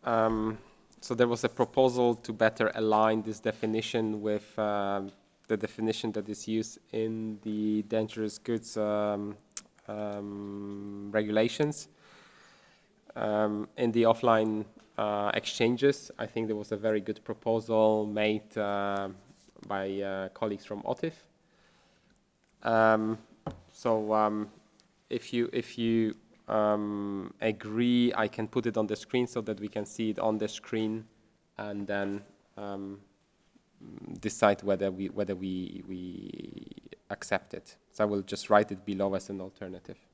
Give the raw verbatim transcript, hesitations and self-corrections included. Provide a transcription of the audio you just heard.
Um, so there was a proposal to better align this definition with um, the definition that is used in the dangerous goods um, um, regulations. Um, in the offline uh, exchanges, I think there was a very good proposal made uh, by uh, colleagues from O T I F. Um, so um, if you if you um, agree, I can put it on the screen so that we can see it on the screen, and then um, decide whether we whether we we accept it. So I will just write it below as an alternative.